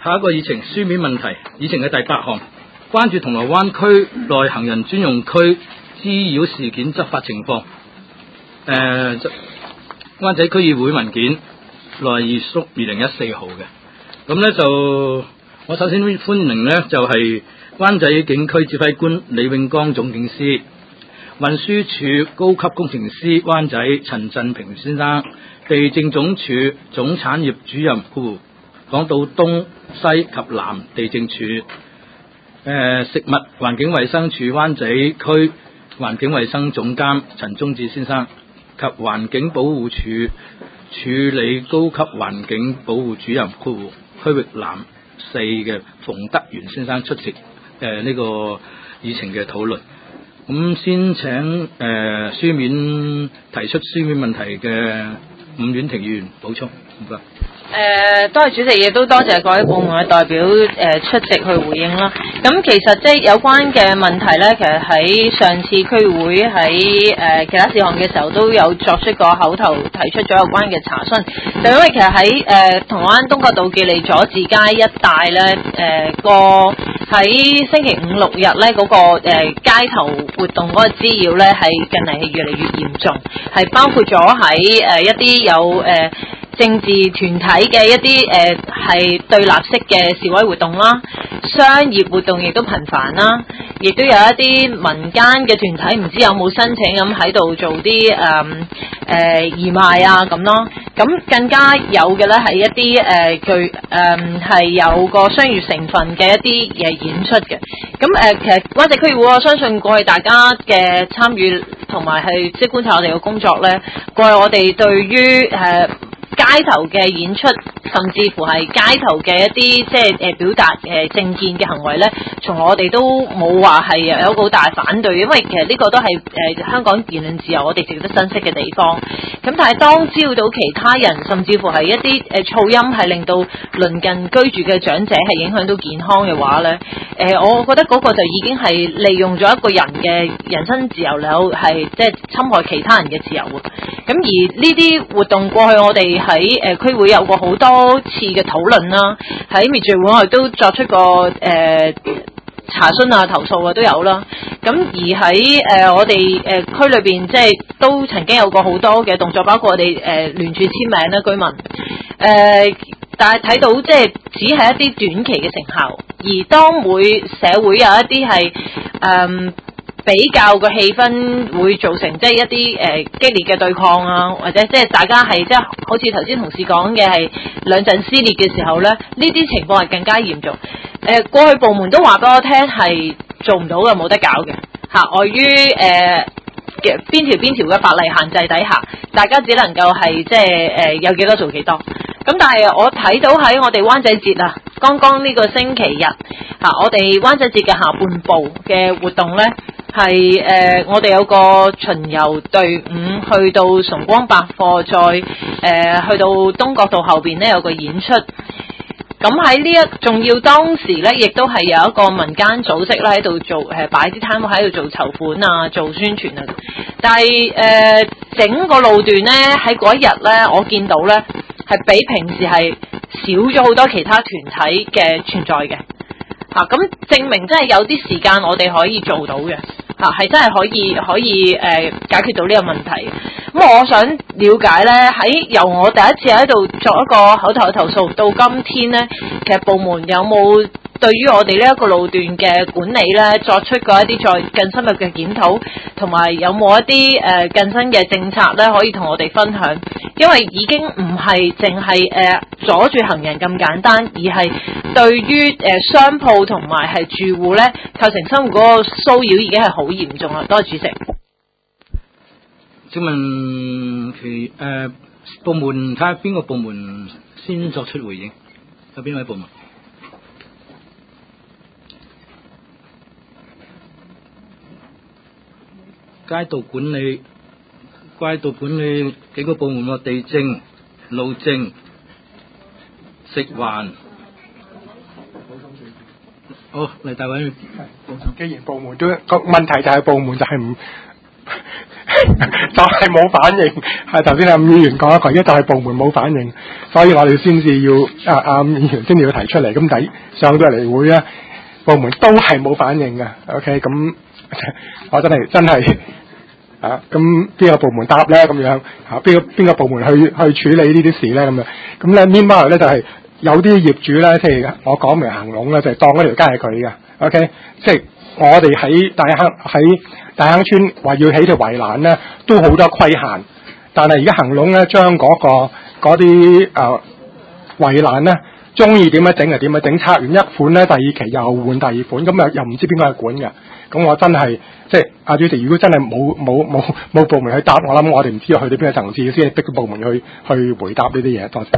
下一個議程書面問題，議程嘅第8項，關注銅鑼灣區內行人專用區滋擾事件執法情況。灣仔區議會文件62/2014號嘅，咁呢就我首先歡迎呢就係灣仔警區指揮官李永剛總警司、運輸署高級工程師灣仔陳振平先生、地政總署總產業主任港島東西及南地政處，食物環境衛生署灣仔區環境衛生總監陳宗志先生及環境保護署處理高級環境保護主任區域南4嘅馮德元先生出席呢個議程嘅討論。咁先請書面提出書面問題嘅伍婉婷議員補充，唔該。 多謝主席，亦都多謝各位部門嘅代表出席去回應啦。咁其實即係有關嘅問題咧，其實喺上次區會喺其他事項嘅時候都有作出過口頭提出咗有關嘅查詢。就因為其實喺銅鑼灣東角道記利佐治街一帶咧，喺星期5、6日咧嗰個街頭活動嗰個滋擾咧，係近嚟係越嚟越嚴重，係包括咗喺一啲有政治團體嘅一啲係對立式嘅示威活動啦，商業活動亦都頻繁啦，亦都有一啲民間嘅團體唔知有冇申請咁喺度做啲義賣啊咁咯，咁更加有嘅咧係一啲係有個商業成分嘅一啲演出嘅，咁其實灣仔區議會我相信過去大家嘅參與同埋係即係觀察我哋嘅工作咧，過去我哋對於街頭嘅演出，甚至乎係街頭嘅一啲即係表達政見嘅行為咧，從我哋都冇話係有好大反對，因為其實呢個都係香港言論自由我哋值得珍惜嘅地方。咁但係當招到其他人，甚至乎係一啲噪音係令到鄰近居住嘅長者係影響到健康嘅話咧，我覺得嗰個就已經係利用咗一個人嘅人身自由嚟係即係侵害其他人嘅自由喎。咁而呢啲活動過去我哋喺區會有過好多次嘅討論啦，喺滅罪會我哋都作出過查詢啊、投訴啊都有啦。咁而喺我哋區裏邊，即係都曾經有過好多嘅動作，包括我哋聯署簽名啦，居民但係睇到即係只係一啲短期嘅成效，而當社會有一啲係比較個氣氛會造成即係一啲激烈嘅對抗啊，或者即係大家係即係好似頭先同事講嘅係兩陣撕裂嘅時候咧，呢啲情況係更加嚴重。過去部門都話俾我聽係做唔到嘅，冇得搞嘅嚇，礙於邊條嘅法例限制底下，大家只能夠係即係有幾多做幾多。咁但係我睇到喺我哋灣仔節啊，剛剛呢個星期日我哋灣仔節嘅下半部嘅活動咧，係我哋有個巡遊隊伍去到崇光百貨，再去到東角道後邊咧有個演出。咁喺仲要當時咧，亦都係有一個民間組織咧喺度做擺啲攤位喺度做籌款啊、做宣傳啊。但係整個路段咧喺嗰一日咧，我見到咧係比平時係少咗好多其他團體嘅存在嘅。咁證明真係有啲時間我哋可以做到嘅。係真係可以解決到呢個問題。咁我想了解咧，由我第一次喺度作一個口頭嘅投訴到今天咧，其實部門有冇對於我哋呢一個路段嘅管理咧，作出過一啲再更深入嘅檢討，同埋有冇一啲更新嘅政策咧，可以同我哋分享？因為已經唔係淨係阻住行人咁簡單，而係對於商鋪同埋係住戶咧構成生活嗰個騷擾已經係好嚴重啦。多謝主席。 請問部門睇下邊個部門先作出回應？有邊位部門？街道管理幾個部門喎？地政、路政、食環。好，黎大偉。 既然部門都個問題就係部門就係唔就係冇反應。係頭先阿伍議員講一句，一就係部門冇反應，所以我哋先至要阿伍議員先至要提出嚟。咁上到嚟會咧，部門都係冇反應嘅。OK， 咁我真係咁邊個部門答咧？咁樣邊個部門去處理呢啲事咧？咁樣咁咧，meanwhile咧就係有啲業主咧，即係我講明行龍咧，就係當嗰條街係佢嘅。OK， 即係我哋喺大坑村話要起條圍欄咧，都好多規限。但係而家行龍咧，將嗰啲圍欄咧，中意點樣整就點樣整，拆完一款咧，第二期又換第二款，咁又唔知邊個去管嘅。咁我真係即係阿主席，如果真係冇部門去答，我諗我哋唔知道去到邊個層次先係逼個部門去回答呢啲嘢。多謝。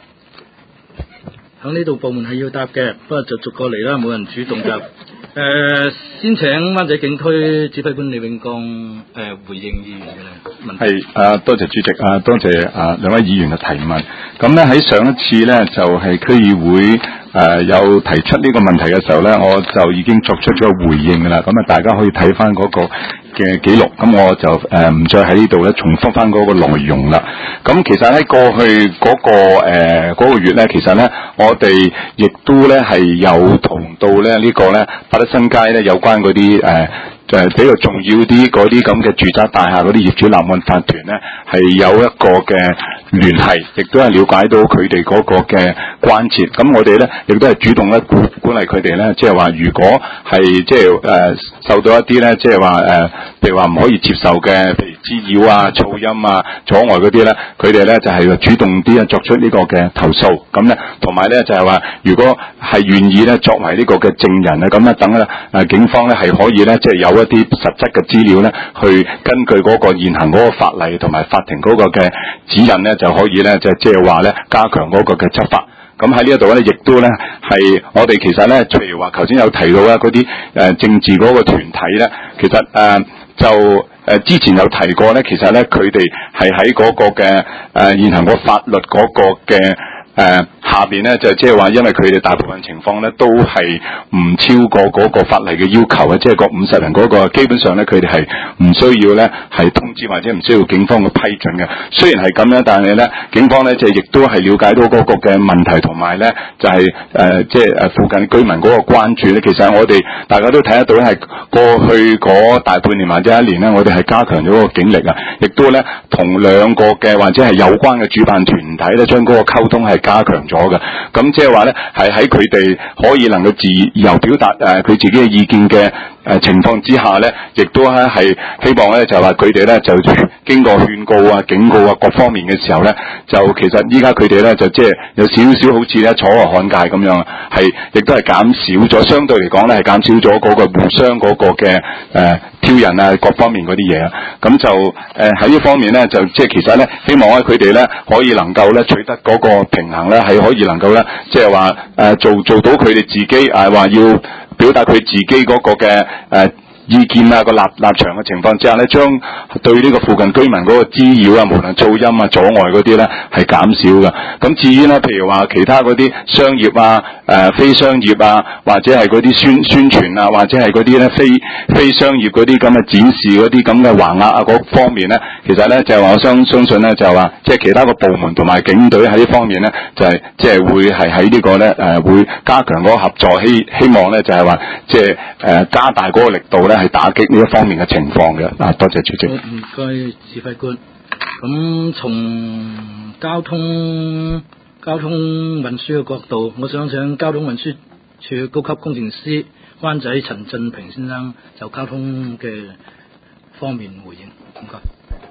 喺呢度部門係要答嘅，不過就逐個嚟啦，冇人主動答。先請灣仔警區指揮官李永剛回應議員嘅問題。 係多謝主席多謝兩位議員嘅提問。咁咧喺上一次咧就係區議會有提出呢個問題嘅時候咧，我就已經作出咗回應㗎啦。咁大家可以睇翻嗰個嘅記錄，咁我就唔再喺呢度咧重複翻嗰個內容啦。咁其實喺過去嗰個月咧，其實咧我哋亦都咧係有同到咧呢個咧百德新街咧有關嗰啲比較重要啲嗰啲咁嘅住宅大廈嗰啲業主立案法團咧，係有一個嘅聯繫，亦都係了解到佢哋嗰個嘅關切。咁我哋咧亦都係主動咧鼓勵佢哋咧，即係話如果係即係受到一啲咧，即係話譬如話唔可以接受嘅，譬如滋擾啊、噪音啊、阻礙嗰啲咧，佢哋咧就係主動啲作出呢個嘅投訴。咁咧同埋咧就係話，如果係願意咧作為呢個嘅證人啊，咁咧等咧警方咧係可以咧即係有一啲實質嘅資料咧，去根據嗰個現行嗰個法例同埋法庭嗰個嘅指引咧，就可以咧即係話咧加強嗰個嘅執法。咁喺呢一度咧，亦都咧係我哋其實咧，譬如話頭先有提到啦，嗰啲政治嗰個團體咧，其實之前有提過咧，其實咧佢哋係喺嗰個嘅現行個法律嗰個嘅下邊咧，就即係話，因為佢哋大部分情況咧都係唔超過嗰個法例嘅要求嘅，即係個50人嗰個，基本上咧佢哋係唔需要咧係通知或者唔需要警方嘅批准嘅。雖然係咁樣，但係咧警方咧就亦都係了解到嗰個嘅問題，同埋咧就係即係附近居民嗰個關注咧。其實我哋大家都睇得到咧，係過去嗰大半年或者一年咧，我哋係加強咗個警力啊，亦都咧同兩個嘅或者係有關嘅主辦團體咧，將嗰個溝通係加強咗嘅。咁即係話咧，係喺佢哋可以能夠自由表達佢自己嘅意見嘅情況之下咧，亦都係希望咧就係話佢哋咧就經過勸告啊、警告啊各方面嘅時候咧，就其實依家佢哋咧就即係有少少好似咧楚河漢界咁樣，係亦都係減少咗，相對嚟講咧係減少咗嗰個互相嗰個嘅挑釁啊各方面嗰啲嘢啊。咁就喺呢方面咧就即係其實咧希望咧佢哋咧可以能夠咧取得嗰個平衡咧，係可以能夠咧即係話做到佢哋自己話要表達佢自己嗰個嘅意見啊個立場嘅情況之下咧，將對呢個附近居民嗰個滋擾啊，無論噪音啊、阻礙嗰啲咧係減少嘅。咁至於咧，譬如話其他嗰啲商業啊、非商業啊，或者係嗰啲宣傳啊，或者係嗰啲咧非商業嗰啲咁嘅展示嗰啲咁嘅橫額啊嗰方面咧，其實咧就係話我相信咧就係話，即係其他個部門同埋警隊喺呢方面咧，就係即係會係喺呢個咧會加強嗰個合作，希望咧就係話即係加大嗰個力度咧。係打擊呢一方面嘅情況嘅。多謝主席。 唔該，指揮官。咁從交通運輸嘅角度，我想請交通運輸處高級工程師灣仔陳振平先生就交通嘅方面回應。唔該。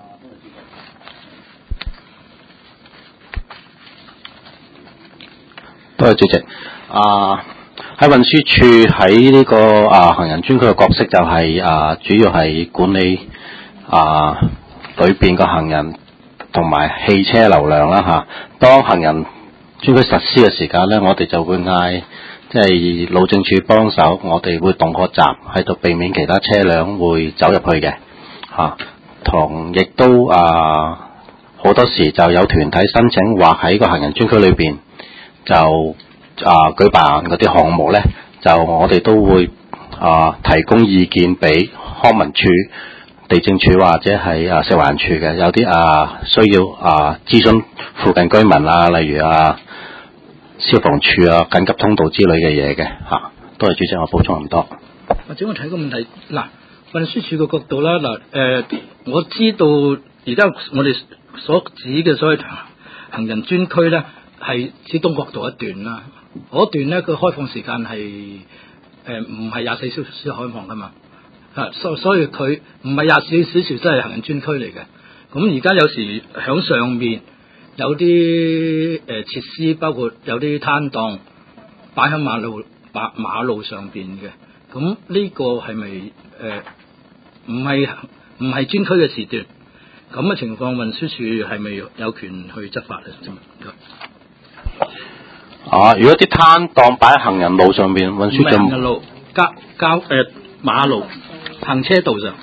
多謝主席。喺運輸處喺呢個行人專區嘅角色就係主要係管理裏邊個行人同埋汽車流量啦嚇。當行人專區實施嘅時間咧，我哋就會嗌即係路政署幫手，我哋會動個閘喺度避免其他車輛會走入去嘅嚇。同亦都好多時就有團體申請話喺個行人專區裏邊就舉辦嗰啲項目咧，就我哋都會提供意見俾康文署， 地政處或者係食環署嘅，有啲需要諮詢附近居民例如消防處緊急通道之類嘅嘢嘅嚇。多謝主席，我補充咁多。 或者我睇個問題嗱，運輸署嘅角度啦我知道而家我哋所指嘅所謂行人專區咧，係指東角道一段啦。嗰段咧，佢開放時間係唔係24小時開放噶嘛？所以佢唔係24小時真係行人專區嚟嘅。咁而家有時響上面有啲設施，包括有啲攤檔擺喺馬路上邊嘅。咁呢個係咪唔係專區嘅時段？咁嘅情況，運輸署係咪有權去執法咧？ 如果啲攤檔擺喺行人路上邊，運輸署行人路馬路行車道上。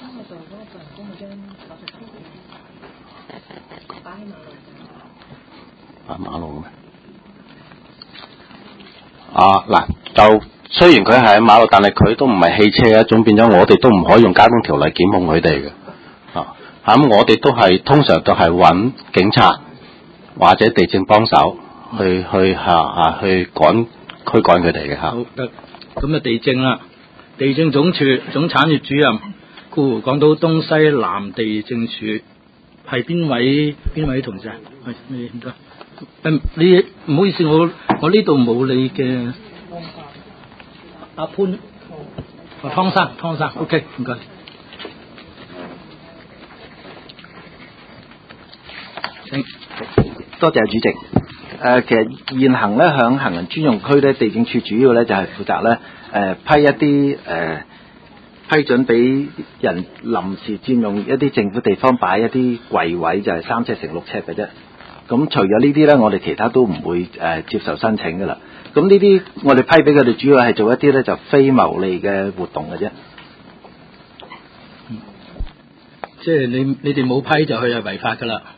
馬路咩？嗱，就雖然佢係喺馬路，但係佢都唔係汽車嘅一種，變咗我哋都唔可以用交通條例檢控佢哋嘅。咁我哋都係通常都係揾警察或者地政幫手去驅趕佢哋嘅嚇。 好得，咁地政啦，地政總署總產業主任，港島東西南地政署係邊位同事啊？你唔該，你唔好意思，我呢度冇你嘅阿潘，湯生 ，OK， 唔該。 多謝主席。其實現行咧響行人專用區咧，地政處主要咧就係負責咧批一啲批准俾人臨時佔用一啲政府地方擺一啲櫃位，就係3尺乘6尺嘅啫。咁除咗呢啲咧，我哋其他都唔會接受申請噶啦。咁呢啲我哋批俾佢哋，主要係做一啲咧就非牟利嘅活動嘅啫。 即係你哋冇批就係違法噶啦。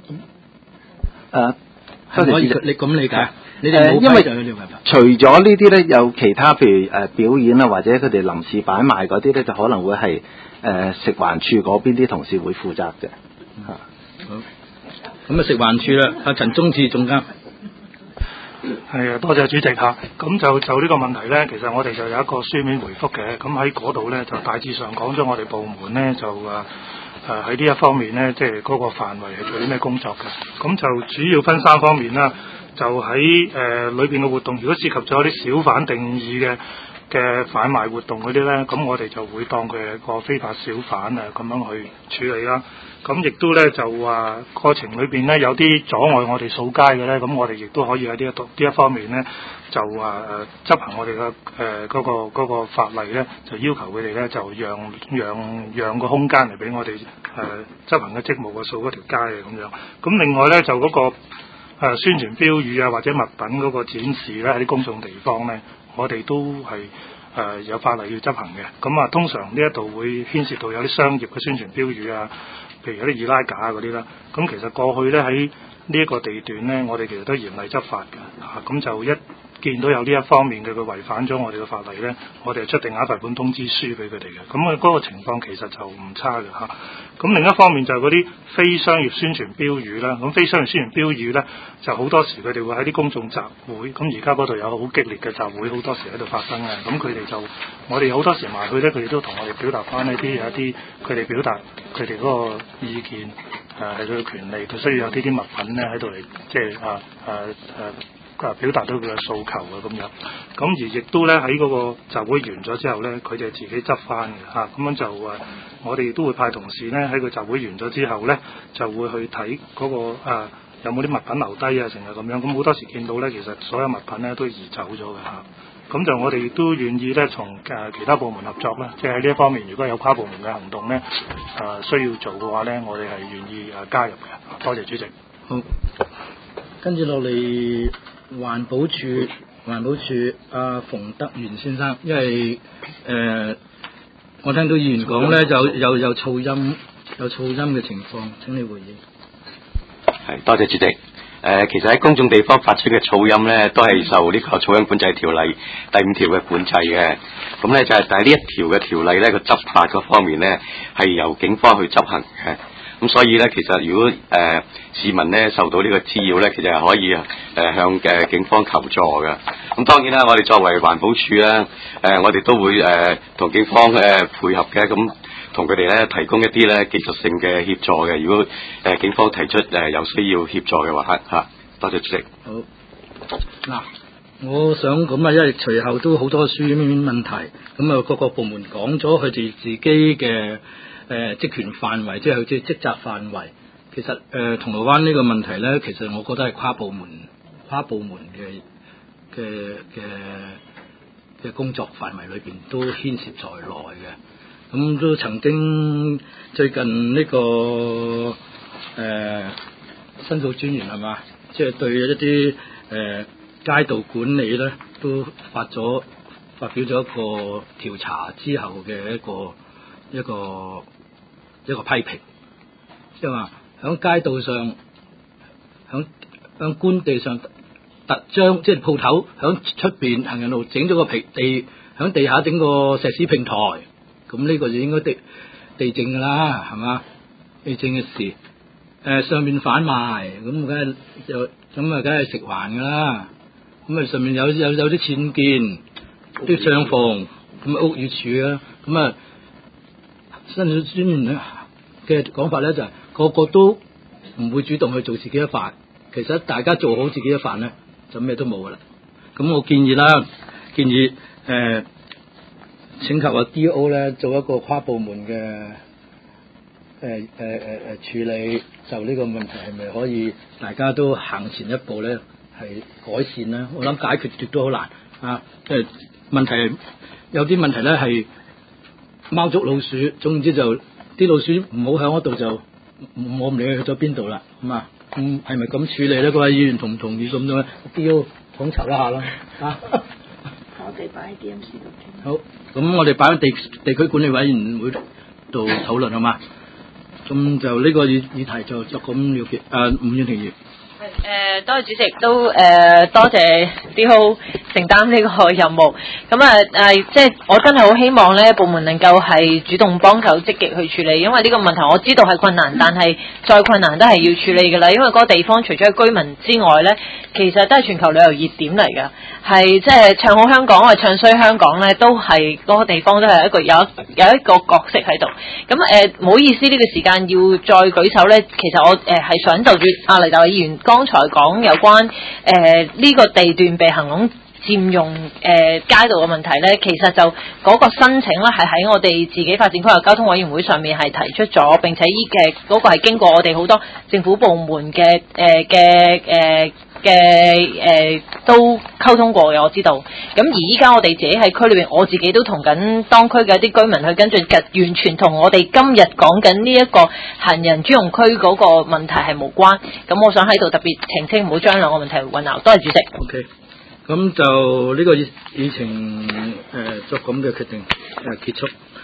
多謝主席。 你咁理解？你哋冇批就係違法。 除咗呢啲咧，有其他譬如表演或者佢哋臨時擺賣嗰啲咧，就可能會係食環署嗰邊啲同事會負責嘅。 好。咁食環署啦，阿陳宗志總監。 係啊，多謝主席嚇。咁就呢個問題咧，其實我哋就有一個書面回覆嘅。咁喺嗰度咧，就大致上講咗我哋部門咧就喺呢一方面咧，即係嗰個範圍係做啲咩工作嘅。咁就主要分3方面啦。就喺裏邊嘅活動，如果涉及咗啲小販定義嘅販賣活動嗰啲咧，咁我哋就會當佢係個非法小販咁樣去處理啦。咁亦都咧就話過程裏邊咧有啲阻礙我哋掃街嘅咧，咁我哋亦都可以喺呢一方面咧就執行我哋嘅嗰個法例咧，就要求佢哋咧就讓個空間嚟俾我哋執行嘅職務掃嗰條街嘅咁樣。咁另外咧就嗰個宣傳標語或者物品嗰個展示咧喺啲公眾地方咧，我哋都係有法例要執行嘅。咁通常呢一度會牽涉到有啲商業嘅宣傳標語譬如有啲易拉架嗰啲啦。咁其實過去咧喺呢一個地段咧，我哋其實都嚴厲執法嘅。咁就一見到有呢一方面嘅佢違反咗我哋嘅法例咧，我哋就出定額罰款通知書俾佢哋嘅。咁嗰個情況其實就唔差嘅嚇。咁另一方面就係嗰啲非商業宣傳標語啦。咁非商業宣傳標語咧，就好多時佢哋會喺啲公眾集會。咁而家嗰度有好激烈嘅集會，好多時喺度發生嘅。咁佢哋就我哋好多時埋去咧，佢哋都同我哋表達翻有一啲佢哋表達佢哋嗰個意見係佢嘅權利，佢需要有啲物品咧喺度嚟即係表達到佢嘅訴求咁樣。咁而亦都咧喺嗰個集會完咗之後咧，佢哋自己執翻嘅咁樣就我哋都會派同事咧喺個集會完咗之後咧，就會去睇嗰個有冇啲物品留低成日咁樣。咁好多時見到咧，其實所有物品咧都移走咗嘅咁就我哋亦都願意咧，同其他部門合作啦，即係喺呢一方面，如果有跨部門嘅行動咧，需要做嘅話咧，我哋係願意加入嘅。多謝主席。 好，跟住落嚟環保署阿馮德元先生，因為我聽到議員講咧，有噪音嘅情況，請你回應。 係，多謝主席。 其實喺公眾地方發出嘅噪音咧，都係受呢個噪音管制條例第5條嘅管制嘅。咁咧就係但係呢一條嘅條例咧個執法嗰方面咧係由警方去執行嘅。咁所以咧，其實如果市民咧受到呢個滋擾咧，其實係可以向警方求助嘅。咁當然啦，我哋作為環保署啦，我哋都會同警方配合嘅，咁同佢哋咧提供一啲咧技術性嘅協助嘅。如果警方提出有需要協助嘅話嚇，多謝主席。 好嗱，我想咁啊，因為隨後都好多書面問題，咁啊各個部門講咗佢哋自己嘅職權範圍，即係佢哋職責範圍。其實銅鑼灣呢個問題咧，其實我覺得係跨部門嘅工作範圍裏邊都牽涉在內嘅。咁都曾經最近呢個申訴專員係嘛，即係對一啲街道管理咧都發表咗一個調查之後嘅一個批評，即係話響街道上響官地上特將即係鋪頭響出邊行人路整咗個地響地下整個石屎平台，咁呢個就應該地政噶啦，係嘛？地政嘅事，上面販賣咁梗係食環噶啦，咁啊上面有啲僭建啲帳篷，咁啊屋宇署啦，咁啊申訴專員嘅講法咧就係個個都唔會主動去做自己一範，其實大家做好自己一範咧，就咩都冇噶啦。咁我建議請求啊 D.O. 咧做一個跨部門嘅處理，就呢個問題係咪可以大家都行前一步咧，係改善咧？我諗解決亦都好難啊！問題有啲問題咧係貓捉老鼠，總之就啲老鼠唔好響嗰度就我唔理佢去咗邊度啦，咁啊，係咪咁處理咧？各位議員同唔同意咁樣 D.O. 統籌一下啦啊！ 我哋擺喺 D.M.C. 度傾。 好，咁我哋擺喺地區管理委員會度討論好嘛？咁就呢個議題就咁了結。吳婉婷議員。 多謝主席，都多謝 D.O. 承擔呢個任務。咁即係我真係好希望咧，部門能夠係主動幫手，積極去處理。因為呢個問題我知道係困難，但係再困難都係要處理㗎啦。因為嗰個地方除咗係居民之外咧，其實都係全球旅遊熱點嚟㗎，係即係唱好香港或者唱衰香港咧，都係嗰個地方都係有一個角色喺度。咁唔好意思，呢個時間要再舉手咧，其實我係想就住黎大偉議員剛才講有關呢個地段被行龍佔用街道嘅問題咧，其實就嗰個申請咧係喺我哋自己發展規劃交通委員會上面係提出咗，並且嗰個係經過我哋好多政府部門嘅都溝通過嘅，我知道。咁而依家我哋自己喺區裏邊，我自己都同緊當區嘅一啲居民去跟進，完全同我哋今日講緊呢一個行人專用區嗰個問題係無關。咁我想喺度特別澄清，唔好將兩個問題混淆。多謝主席。 OK，咁就呢個議程作咁嘅決定結束。